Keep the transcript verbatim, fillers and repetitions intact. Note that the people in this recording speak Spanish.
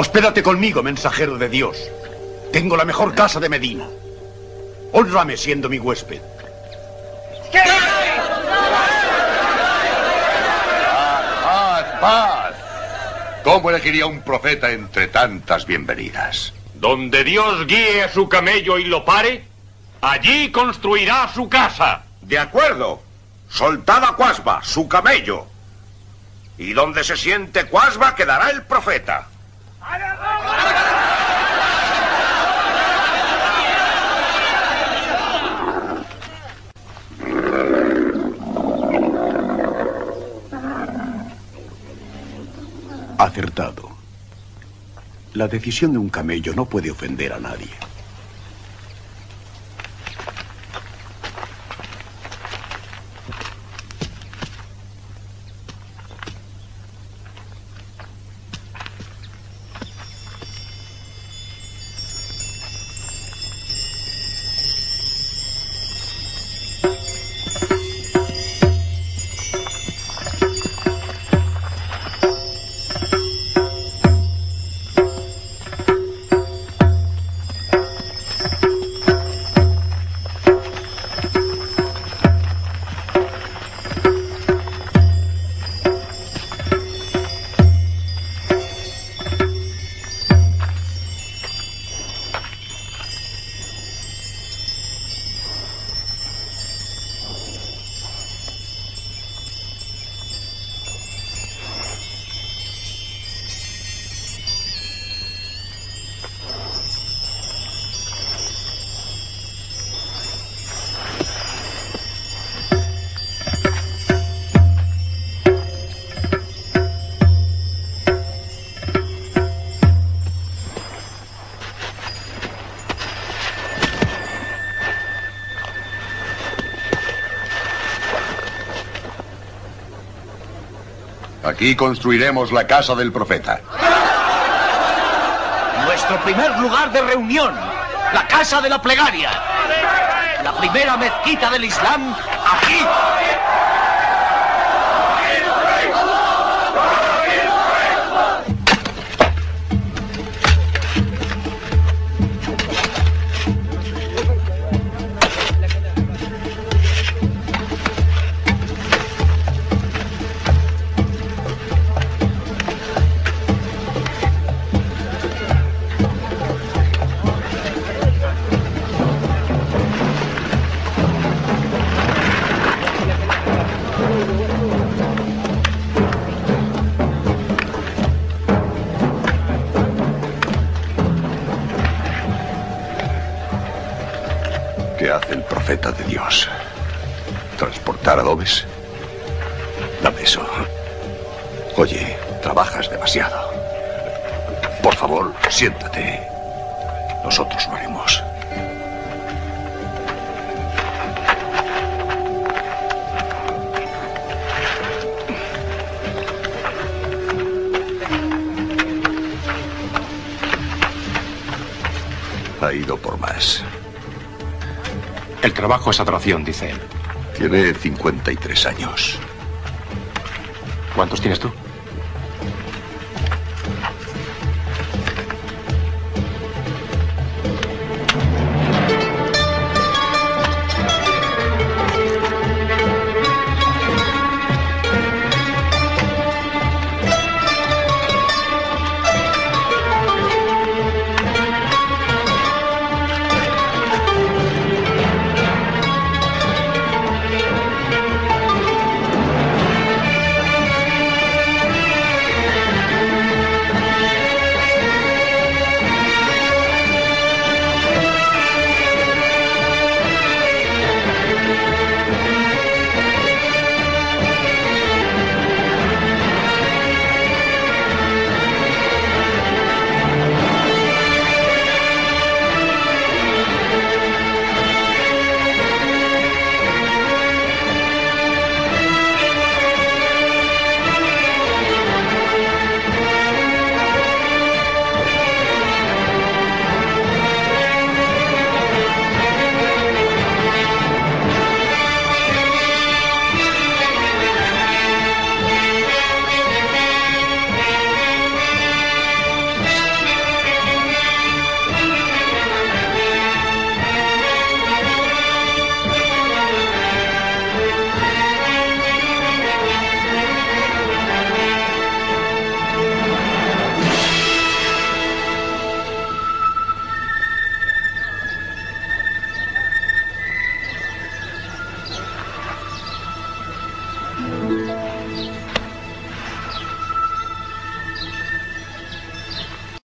Hospédate conmigo, mensajero de Dios. Tengo la mejor casa de Medina. Hónrame siendo mi huésped. ¿Qué? ¡Paz, paz! ¿Cómo elegiría un profeta entre tantas bienvenidas? Donde Dios guíe a su camello y lo pare, allí construirá su casa. De acuerdo. Soltad a Cuasba, su camello. Y donde se siente Cuasba quedará el profeta. Acertado. La decisión de un camello no puede ofender a nadie. Aquí construiremos la casa del profeta. Nuestro primer lugar de reunión, la casa de la plegaria. La primera mezquita del Islam, aquí. ¿Qué hace el profeta de Dios? ¿Transportar adobes? Dame eso. Oye, trabajas demasiado. Por favor, siéntate. Nosotros lo haremos. Ha ido por más. El trabajo es adoración, dice él. Tiene cincuenta y tres años. ¿Cuántos tienes tú?